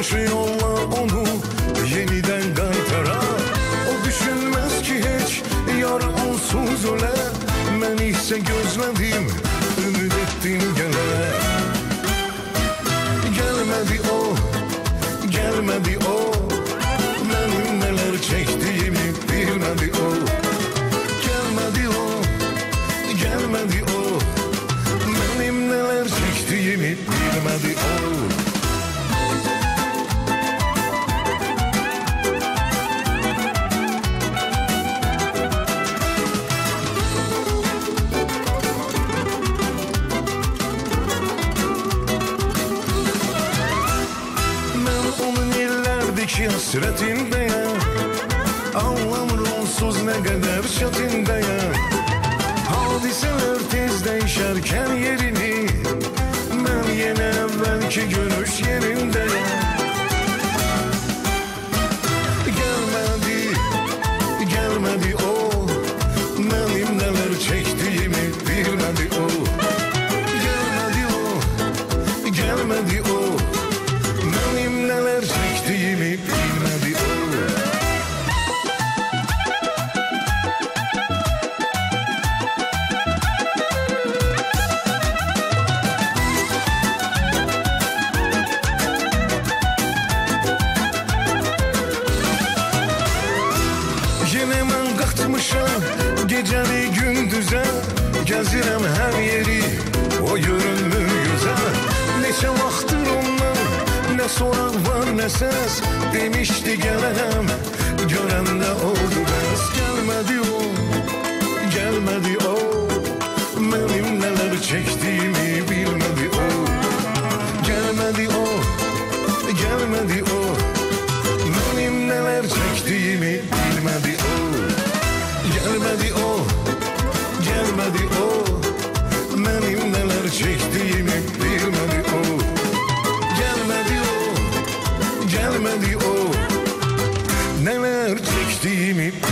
Karşı yolla onu yeniden kaytara. O düşünmez ki hiç yar onsuz öle. Ben ise gözledim, ümit ettim gele. Gelmedi o, gelmedi o. Benim neler çektiğimi bilmedi o. Gelmedi o, gelmedi o. Benim neler çektiğimi bilmedi o. Hasretindeyim, anlamır onsuz ne kadar çetindeyim. Hadiseler tez değişerken yerini, ben yine evvelki görüş yerindeyim. Gelmedi, gelmedi o. Benim neler çektiğimi bilmedi o. Gelmedi o, gelmedi o. Benim neler çektiğimi bilmedi o. Yine ben kalkmışam geceli gündüze. Gezirem her yeri o görünmür güzel. Neçe vaxtır ondan ne soran var ne ses. Demişti gelenem, gören de oldu bes. Gelmedi o, gelmedi o. Benim neler çektiğimi bilmedi o. Gelmedi o, gelmedi o. Benim neler çektiğimi bilmedi o. Gelmedi o, gelmedi o. Benim neler çektiğimi bilmedi o. Gelmedi o, gelmedi o. Neler çektiğimi